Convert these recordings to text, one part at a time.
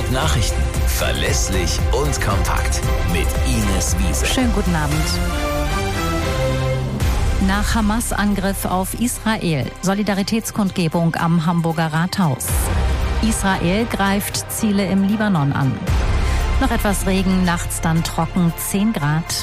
Top Nachrichten. Verlässlich und kompakt. Mit Ines Wiese. Schönen guten Abend. Nach Hamas-Angriff auf Israel. Solidaritätskundgebung am Hamburger Rathaus. Israel greift Ziele im Libanon an. Noch etwas Regen, nachts dann trocken, 10 Grad.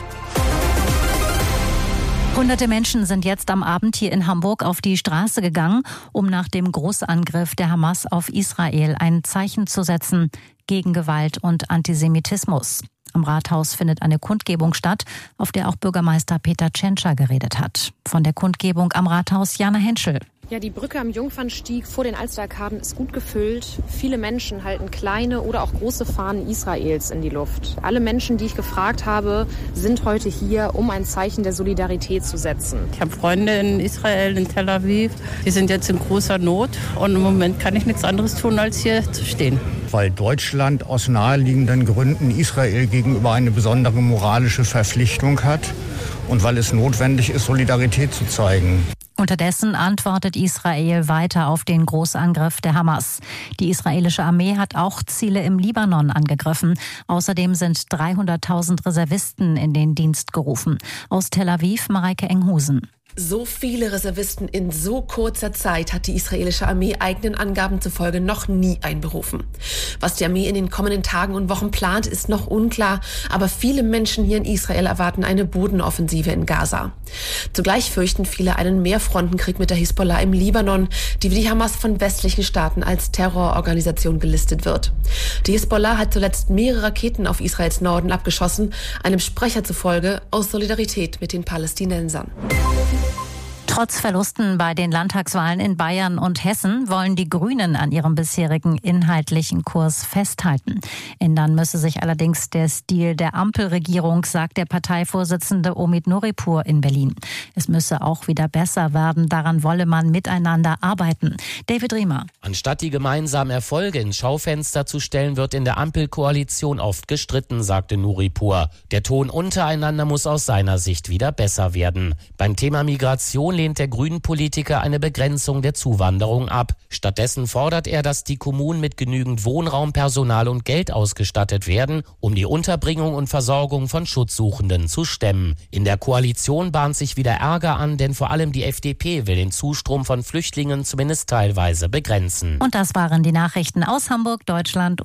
Hunderte Menschen sind jetzt am Abend hier in Hamburg auf die Straße gegangen, um nach dem Großangriff der Hamas auf Israel ein Zeichen zu setzen gegen Gewalt und Antisemitismus. Am Rathaus findet eine Kundgebung statt, auf der auch Bürgermeister Peter Tschentscher geredet hat. Von der Kundgebung am Rathaus Jana Henschel. Ja, die Brücke am Jungfernstieg vor den Alsterarkaden ist gut gefüllt. Viele Menschen halten kleine oder auch große Fahnen Israels in die Luft. Alle Menschen, die ich gefragt habe, sind heute hier, um ein Zeichen der Solidarität zu setzen. Ich habe Freunde in Israel, in Tel Aviv. Die sind jetzt in großer Not und im Moment kann ich nichts anderes tun, als hier zu stehen. Weil Deutschland aus naheliegenden Gründen Israel gegenüber eine besondere moralische Verpflichtung hat und weil es notwendig ist, Solidarität zu zeigen. Unterdessen antwortet Israel weiter auf den Großangriff der Hamas. Die israelische Armee hat auch Ziele im Libanon angegriffen. Außerdem sind 300.000 Reservisten in den Dienst gerufen. Aus Tel Aviv, Mareike Enghusen. So viele Reservisten in so kurzer Zeit hat die israelische Armee eigenen Angaben zufolge noch nie einberufen. Was die Armee in den kommenden Tagen und Wochen plant, ist noch unklar, aber viele Menschen hier in Israel erwarten eine Bodenoffensive in Gaza. Zugleich fürchten viele einen Mehrfrontenkrieg mit der Hisbollah im Libanon, die wie die Hamas von westlichen Staaten als Terrororganisation gelistet wird. Die Hisbollah hat zuletzt mehrere Raketen auf Israels Norden abgeschossen, einem Sprecher zufolge aus Solidarität mit den Palästinensern. Trotz Verlusten bei den Landtagswahlen in Bayern und Hessen wollen die Grünen an ihrem bisherigen inhaltlichen Kurs festhalten. Ändern müsse sich allerdings der Stil der Ampelregierung, sagt der Parteivorsitzende Omid Nuripur in Berlin. Es müsse auch wieder besser werden, daran wolle man miteinander arbeiten. David Riemer. Anstatt die gemeinsamen Erfolge ins Schaufenster zu stellen, wird in der Ampelkoalition oft gestritten, sagte Nuripur. Der Ton untereinander muss aus seiner Sicht wieder besser werden. Beim Thema Migration lehnt der Grünen-Politiker eine Begrenzung der Zuwanderung ab. Stattdessen fordert er, dass die Kommunen mit genügend Wohnraum, Personal und Geld ausgestattet werden, um die Unterbringung und Versorgung von Schutzsuchenden zu stemmen. In der Koalition bahnt sich wieder Ärger an, denn vor allem die FDP will den Zustrom von Flüchtlingen zumindest teilweise begrenzen. Und das waren die Nachrichten aus Hamburg, Deutschland